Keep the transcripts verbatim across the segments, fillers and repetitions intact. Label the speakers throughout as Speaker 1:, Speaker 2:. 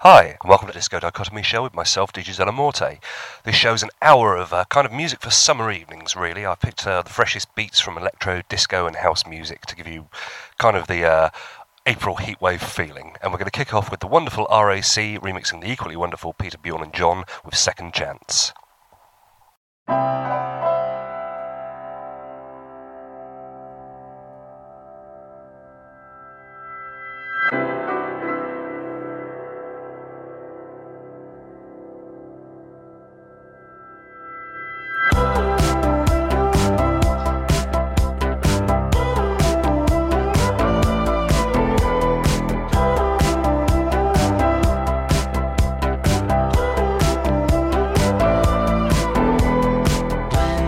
Speaker 1: Hi, and welcome to Disco Dichotomy Show with myself, D J Zelamorte. This show's an hour of uh, kind of music for summer evenings, really. I picked uh, the freshest beats from electro, disco and house music to give you kind of the uh, April heatwave feeling. And we're going to kick off with the wonderful R A C remixing the equally wonderful Peter Bjorn and John with Second Chance.
Speaker 2: When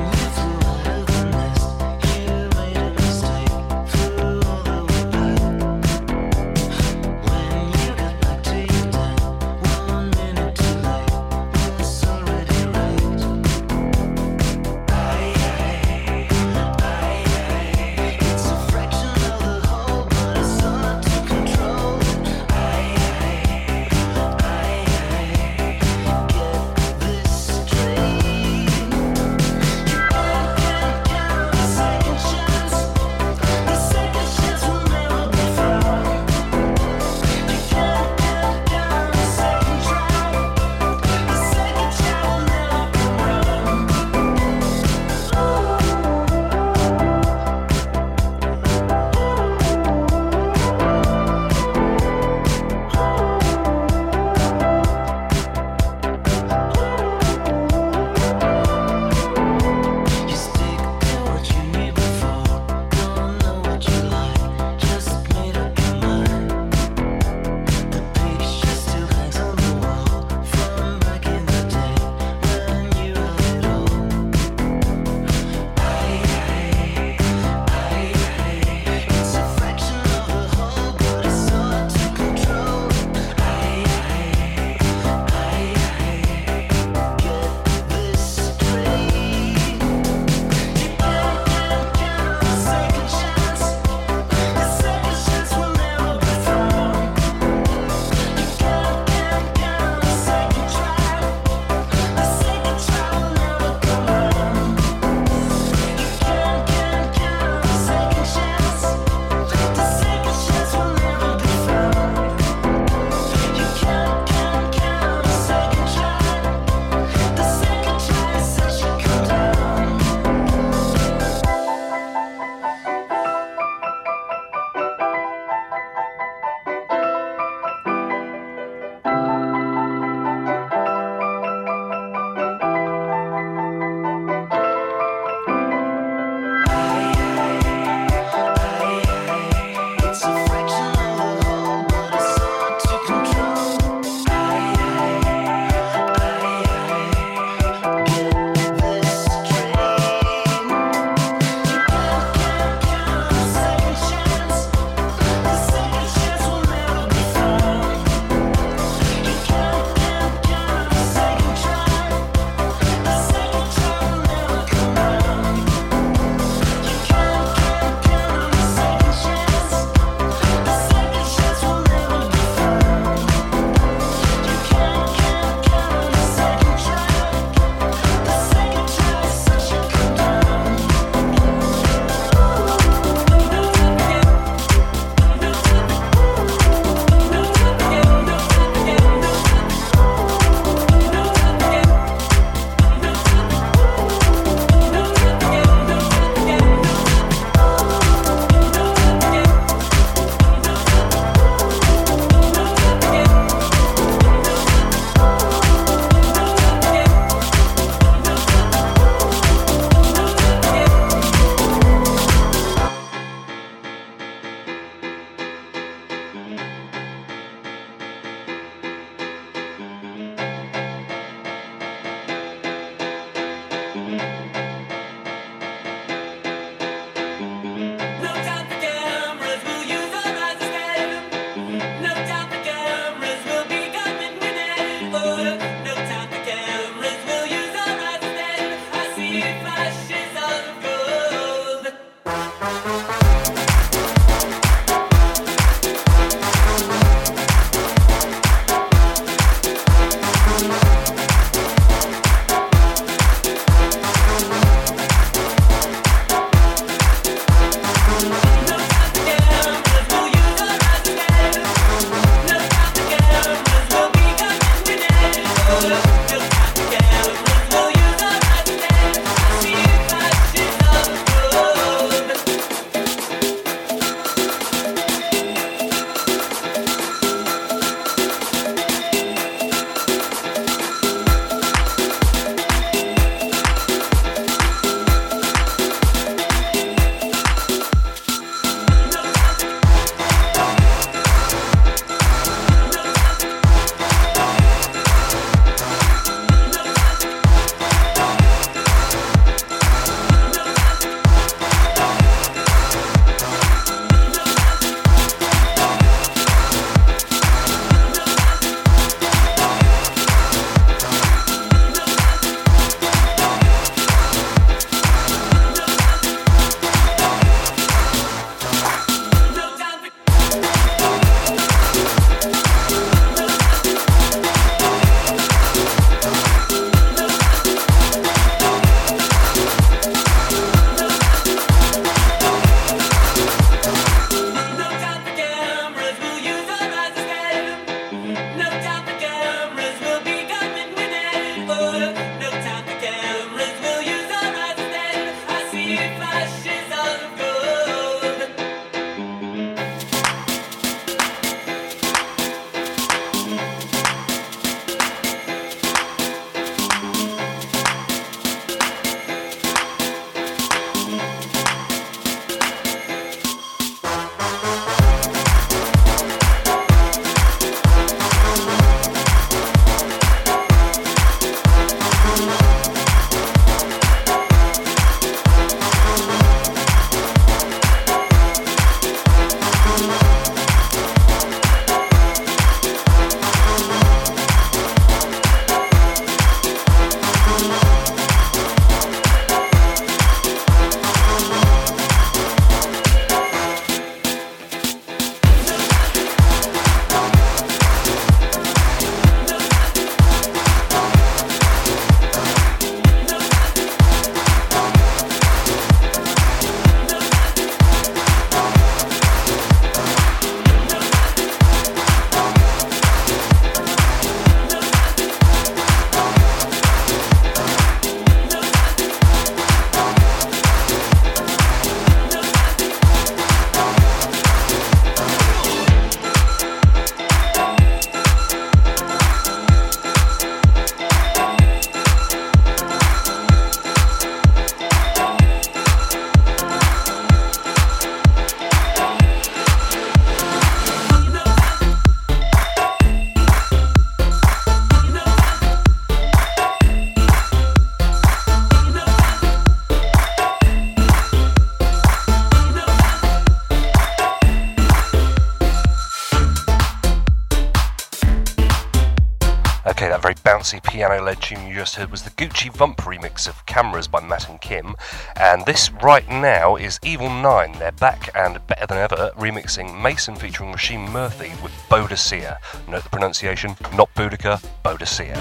Speaker 1: Okay, that very bouncy piano-led tune you just heard was the Gucci Vump remix of Cameras by Matt and Kim, and this right now is Evil Nine. They're back and better than ever, remixing Mason featuring Rashim Murthy with Bodicea. Note the pronunciation, not Boudica, Bodicea.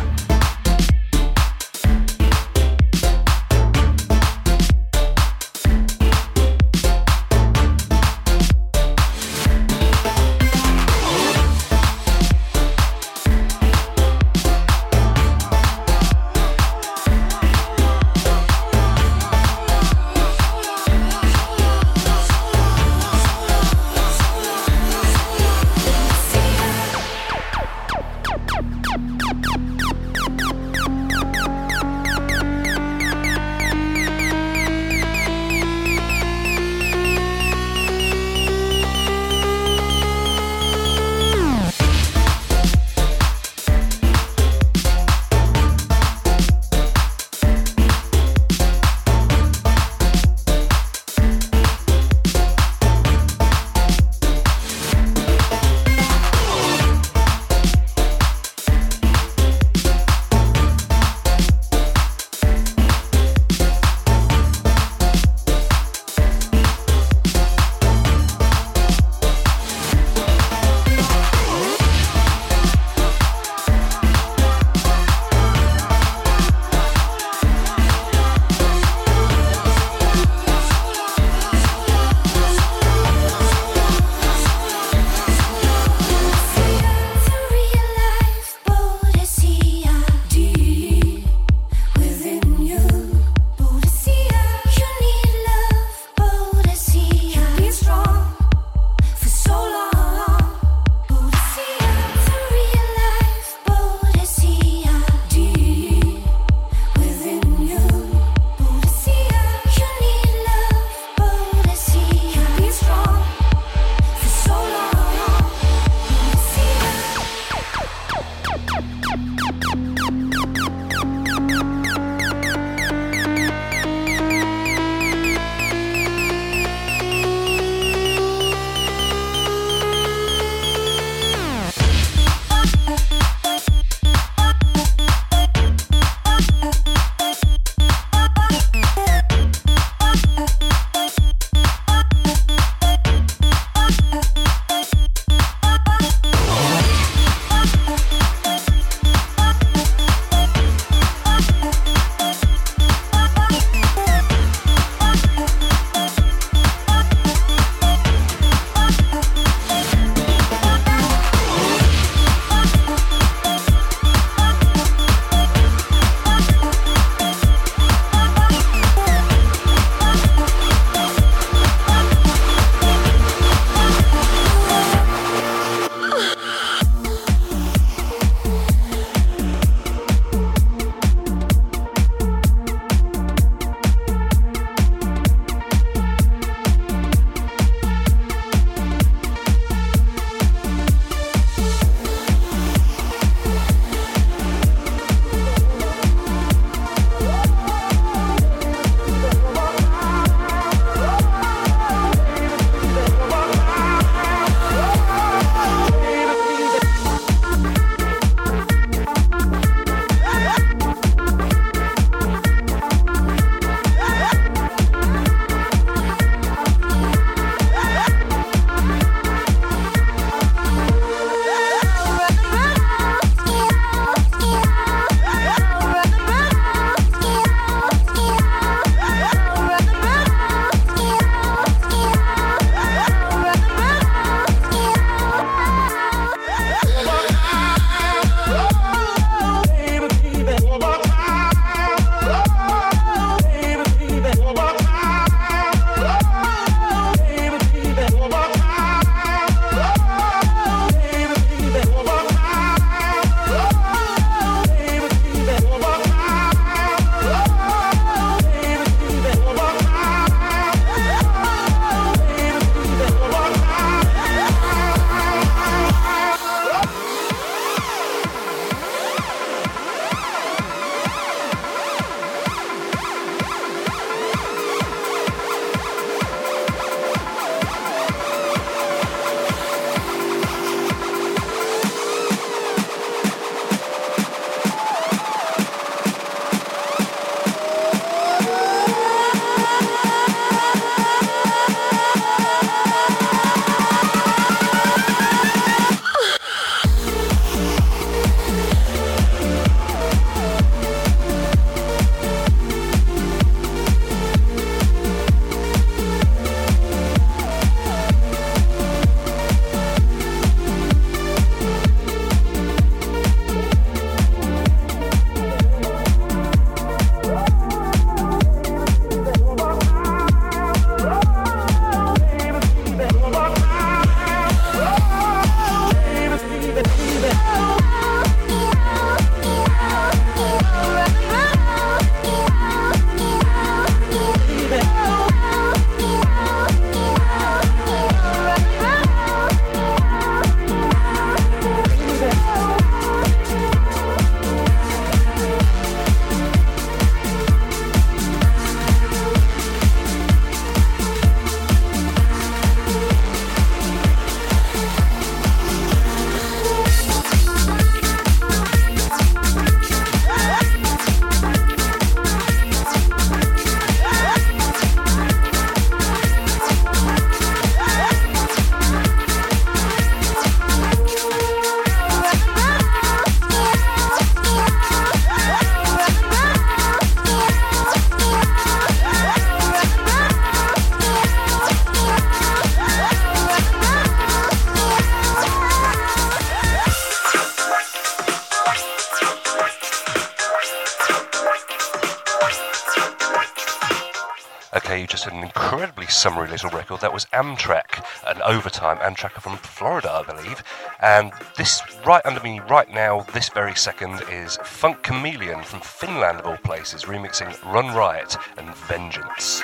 Speaker 1: Okay, you just had an incredibly summery little record. That was Amtrak, an Overtime. Amtrak are from Florida, I believe. And this, right under me right now, this very second, is Funk Chameleon from Finland, of all places, remixing Run Riot and Vengeance.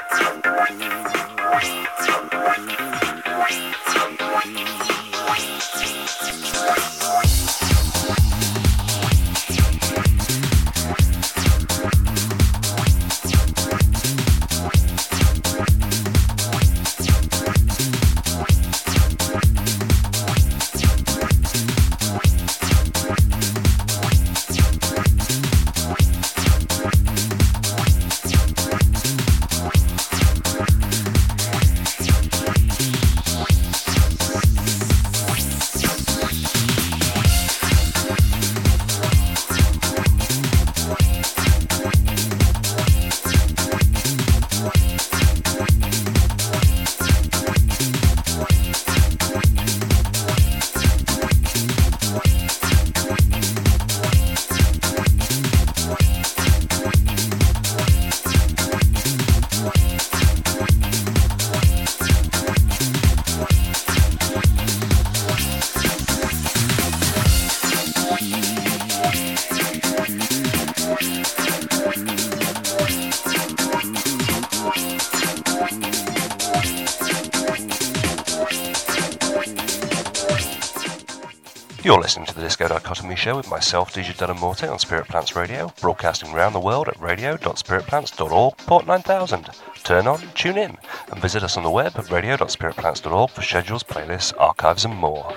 Speaker 1: You're listening to the Disco Dichotomy Show with myself, D J Della Morte, on Spirit Plants Radio, broadcasting around the world at radio dot spirit plants dot org, port nine thousand. Turn on, tune in, and visit us on the web at radio dot spirit plants dot org for schedules, playlists, archives, and more.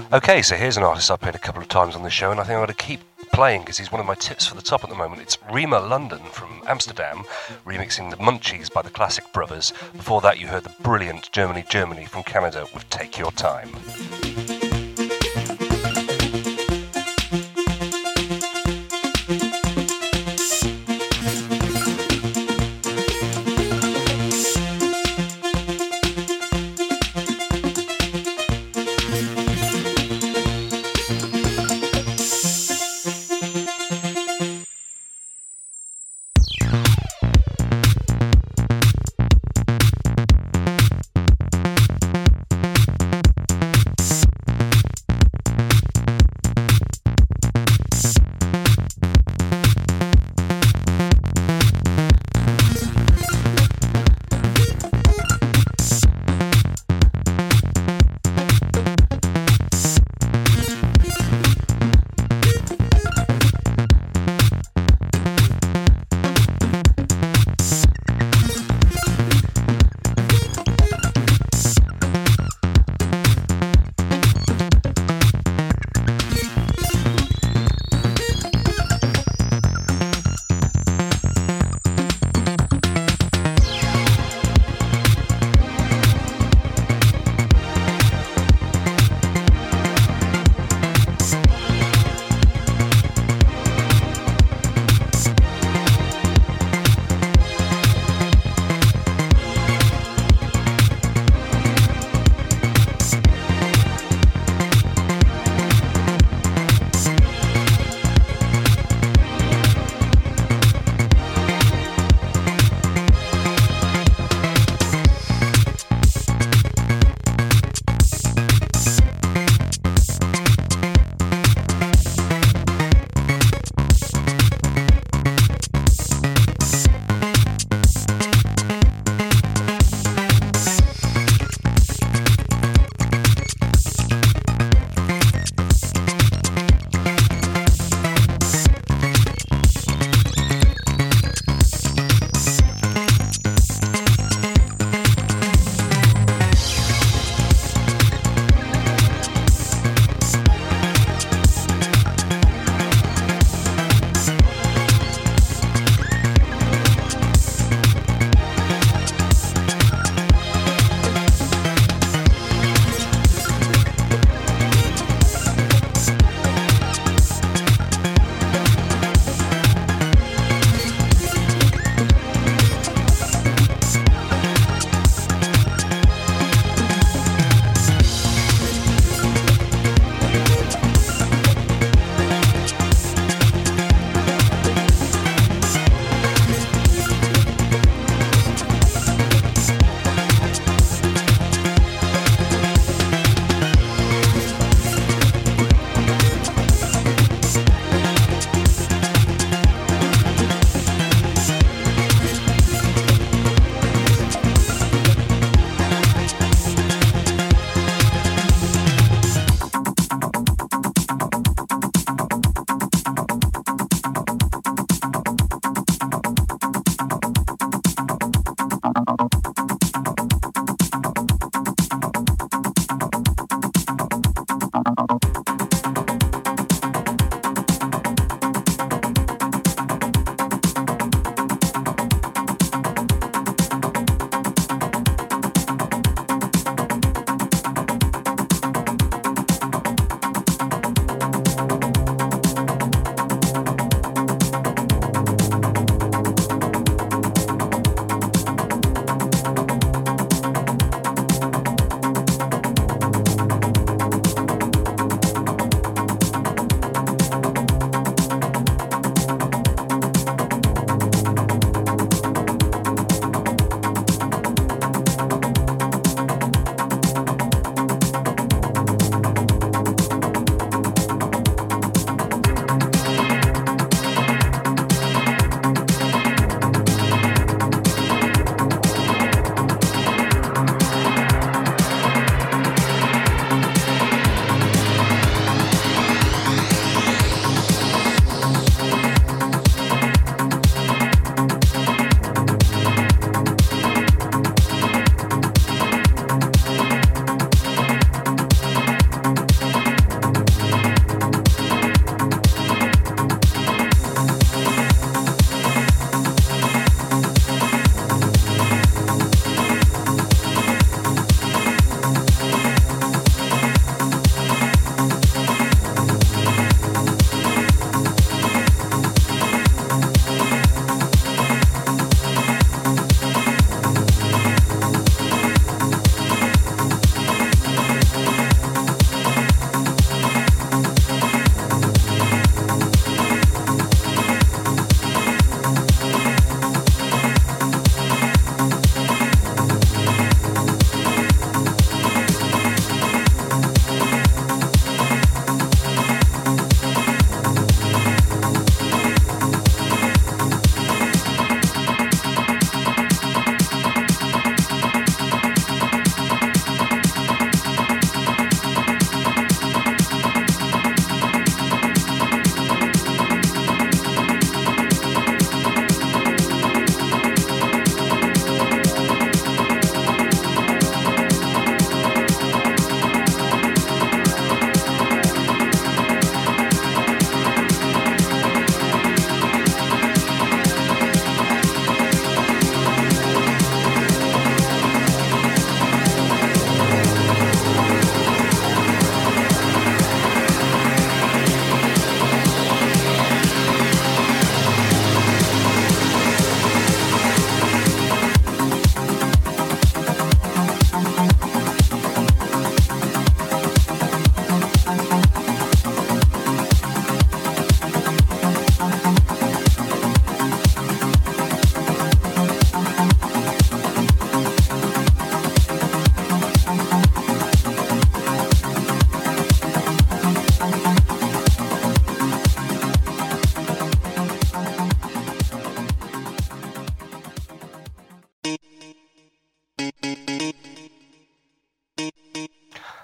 Speaker 1: Okay, so here's an artist I've played a couple of times on the show, and I think I'm going to keep playing because he's one of my tips for the top at the moment. It's Rema London from Amsterdam, remixing the Munchies by the Classic Brothers. Before that, you heard the brilliant Germany Germany from Canada with Take Your Time.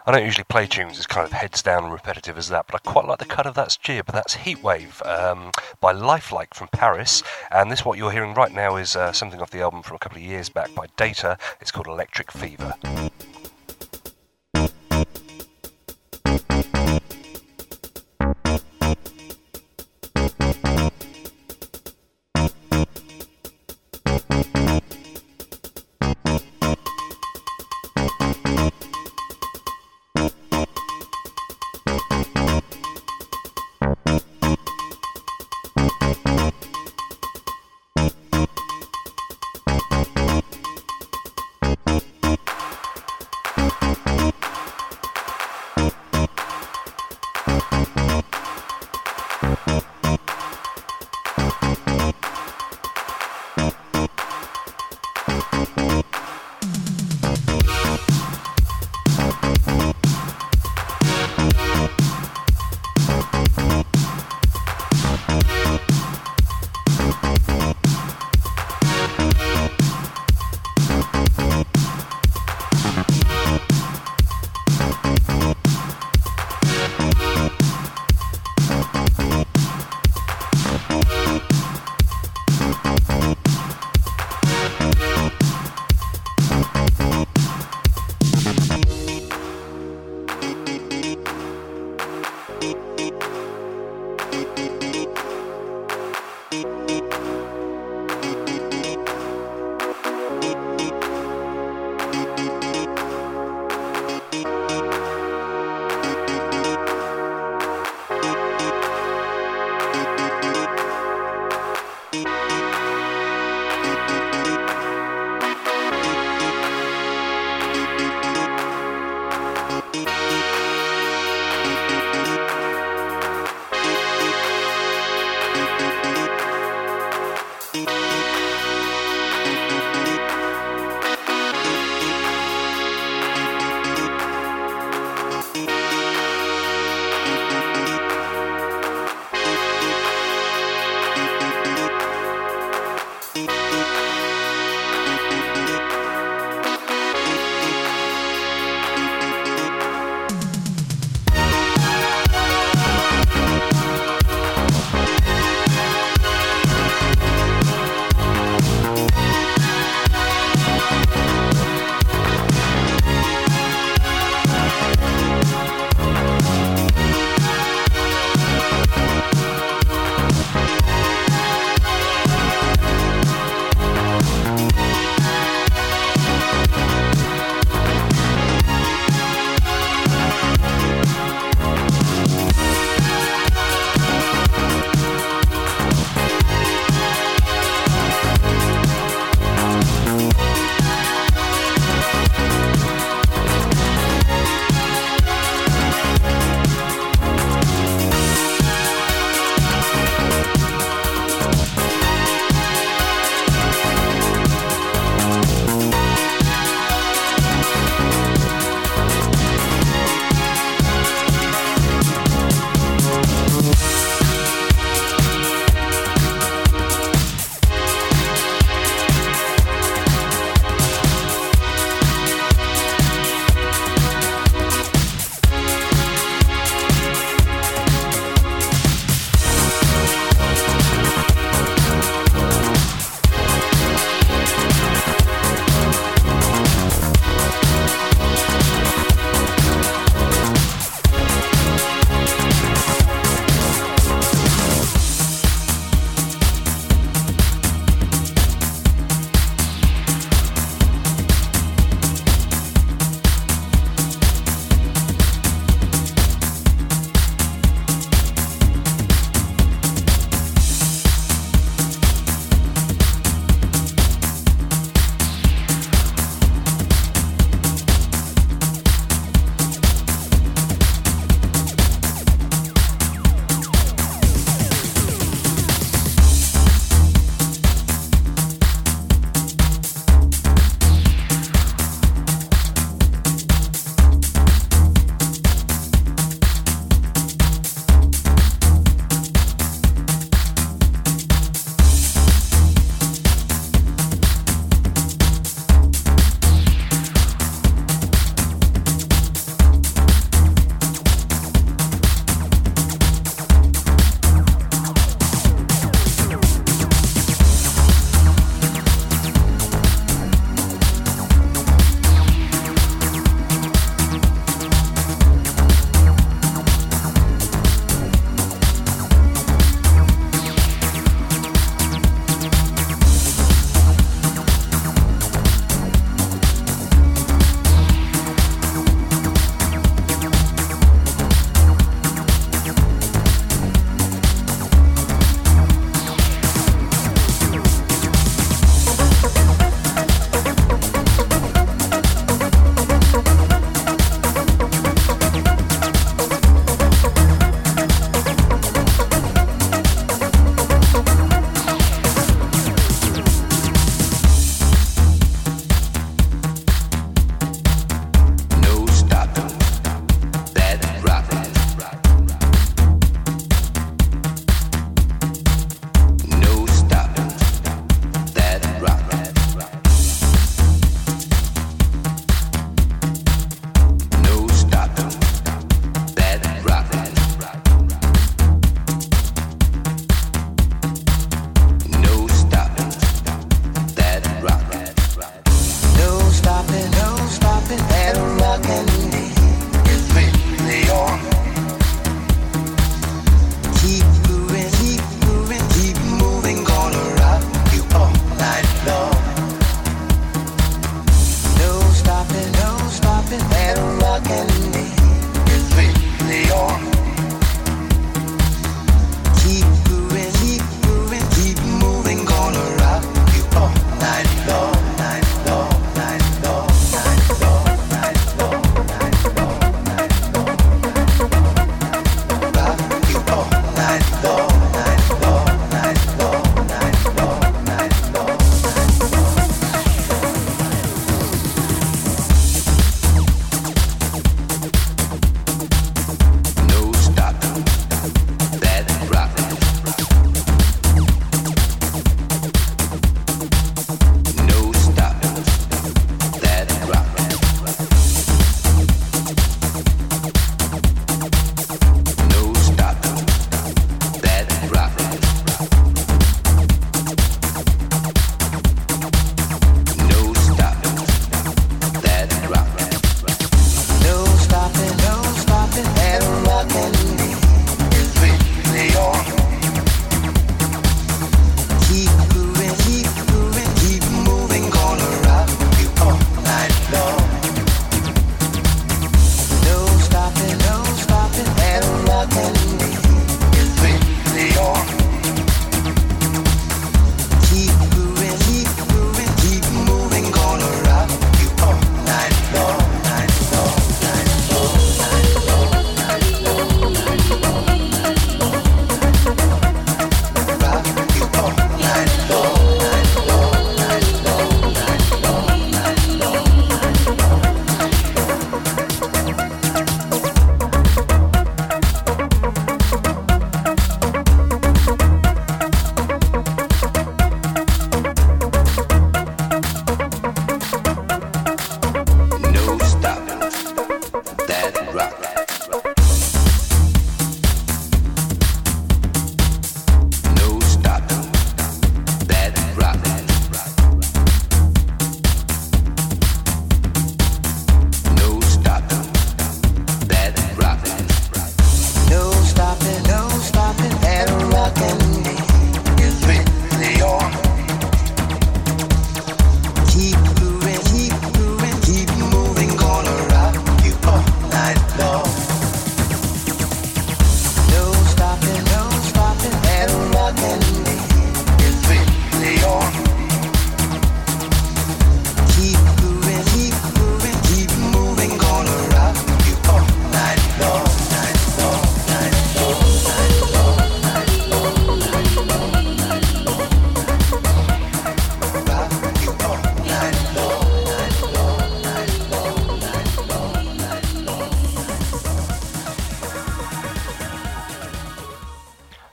Speaker 1: I don't usually play tunes as kind of heads down and repetitive as that, but I quite like the cut of That's Jib. That's Heatwave um, by Lifelike from Paris, and this, what you're hearing right now, is uh, something off the album from a couple of years back by Data. It's called Electric Fever.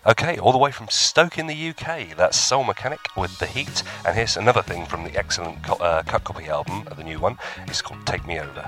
Speaker 1: Okay, all the way from Stoke in the U K, that's Soul Mechanic with The Heat, and here's another thing from the excellent co- uh, Cut Copy album, the new one. It's called Take Me Over.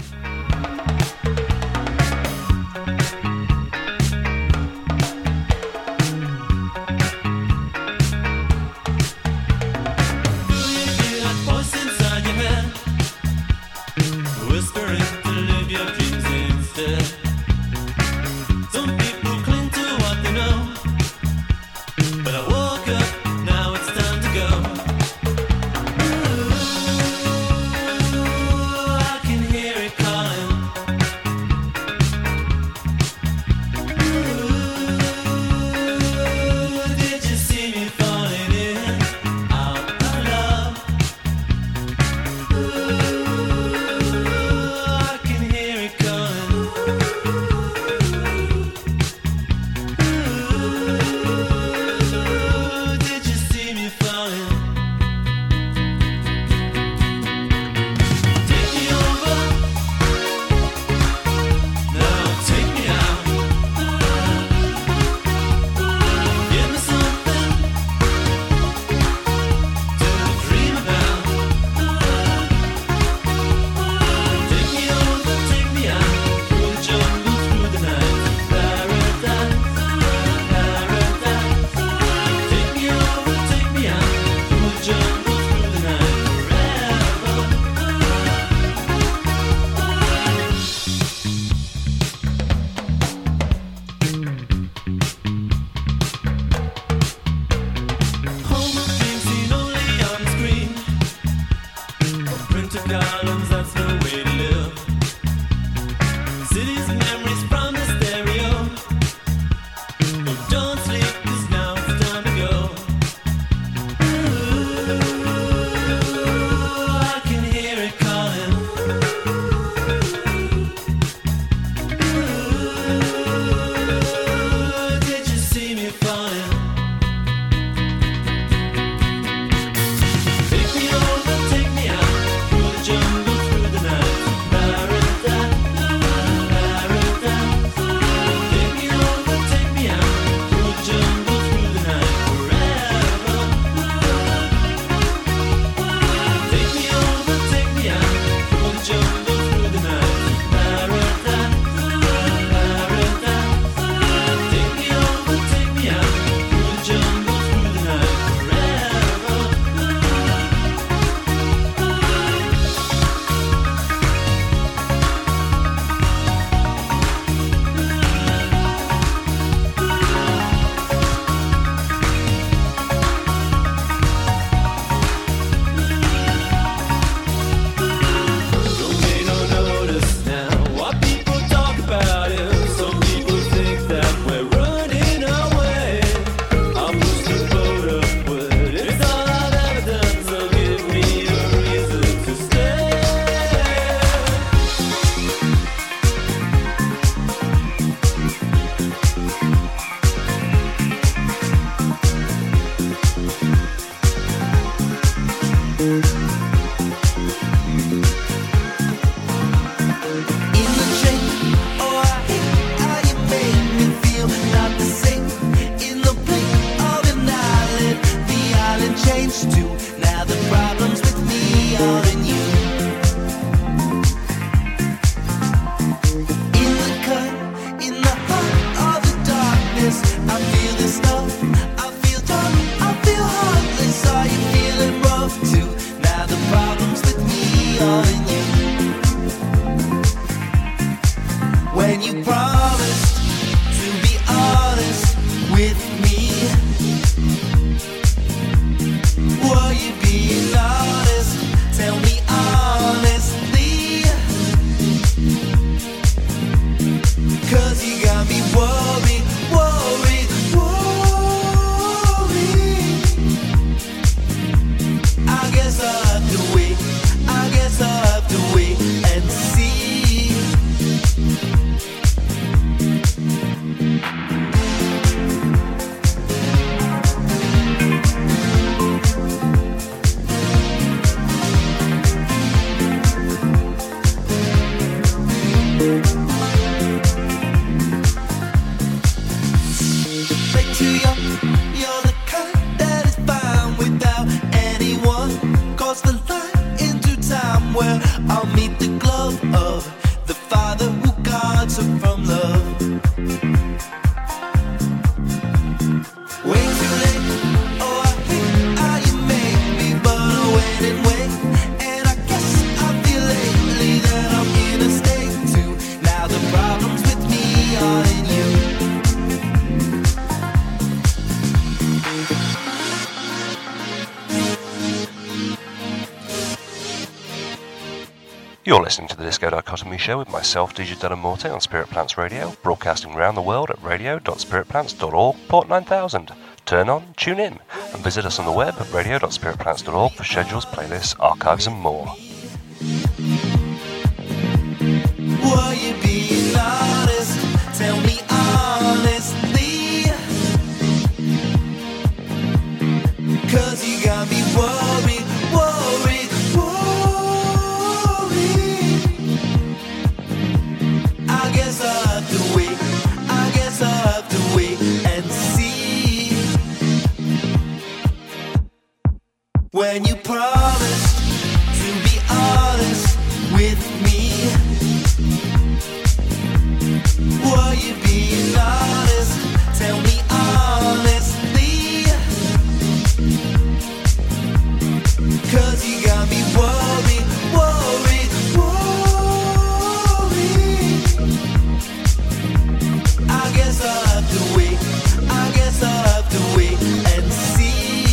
Speaker 2: I can hear it calling.
Speaker 1: You're listening to the Disco Dichotomy Show with myself, D J Delamorte, on Spirit Plants Radio, broadcasting around the world at radio dot spirit plants dot org, port nine thousand. Turn on, tune in, and visit us on the web at radio dot spirit plants dot org for schedules, playlists, archives, and more.
Speaker 2: Were you being honest? Tell me honestly, 'cause you got me worried, worried, worried. I guess I have to wait, I guess I have to wait and see. When you promised to be honest with me, were you being honest? Tell me honestly, 'cause you got me worried, worried, worried. I guess I have to wait, I guess I have to wait and see.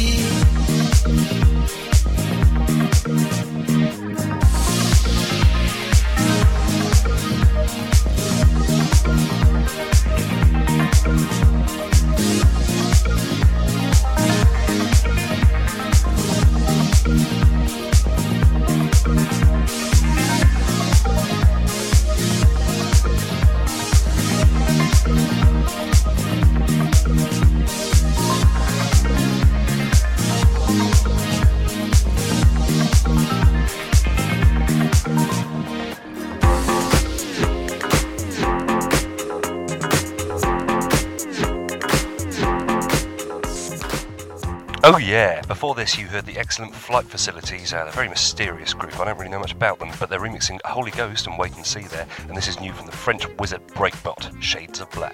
Speaker 1: Oh yeah, before this you heard the excellent Flight Facilities, uh, a very mysterious group. I don't really know much about them, but they're remixing Holy Ghost and Wait and See there, and this is new from the French wizard Breakbot, Shades of Black.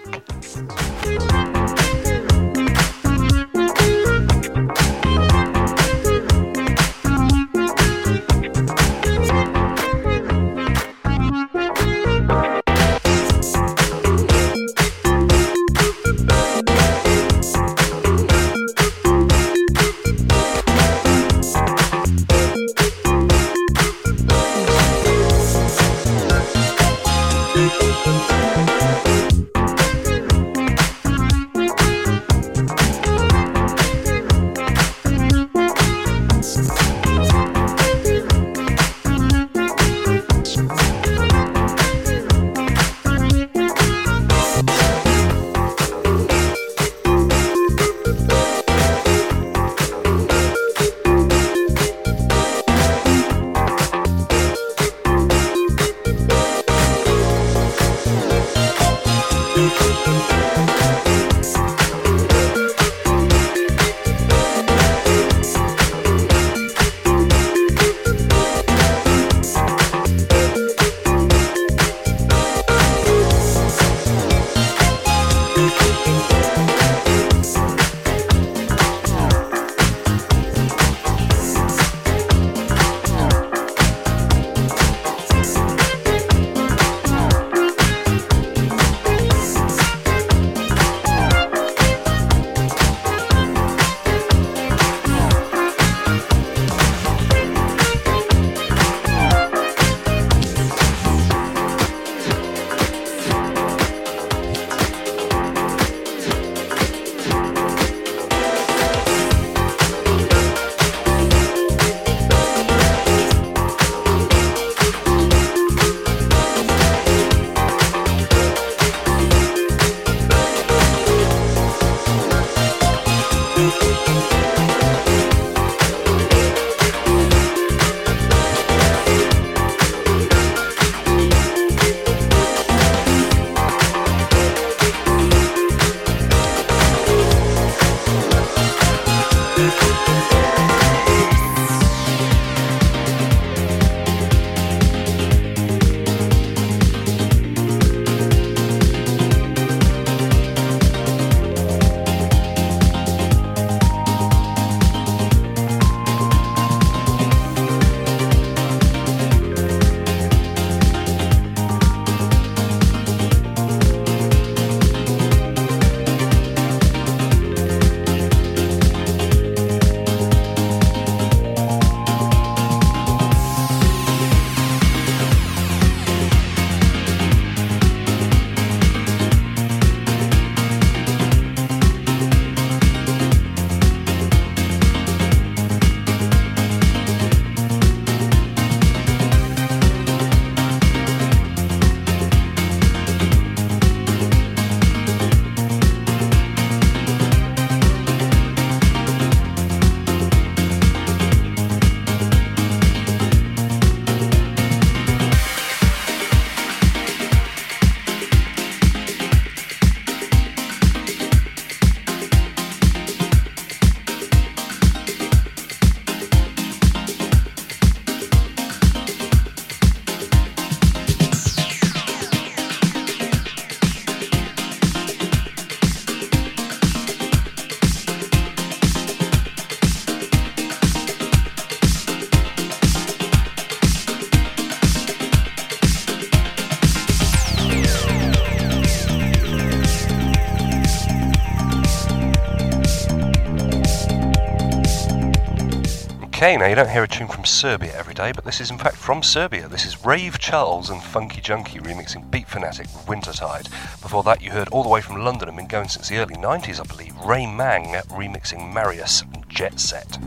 Speaker 1: Okay, now you don't hear a tune from Serbia every day, but this is in fact from Serbia. This is Rave Charles and Funky Junkie remixing Beat Fanatic with Wintertide. Before that you heard all the way from London and been going since the early nineties, I believe, Ray Mang remixing Marius and Jet Set.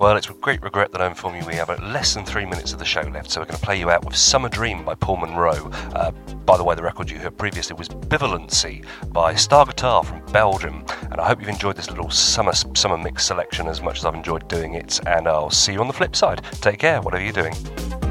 Speaker 1: Well, it's with great regret that I inform you we have less than three minutes of the show left, so we're going to play you out with Summer Dream by Paul Monroe. Uh, by the way, the record you heard previously was Bivalency by Star Guitar from Belgium, and I hope you've enjoyed this little summer summer mix selection as much as I've enjoyed doing it, and I'll see you on the flip side. Take care, whatever you're doing.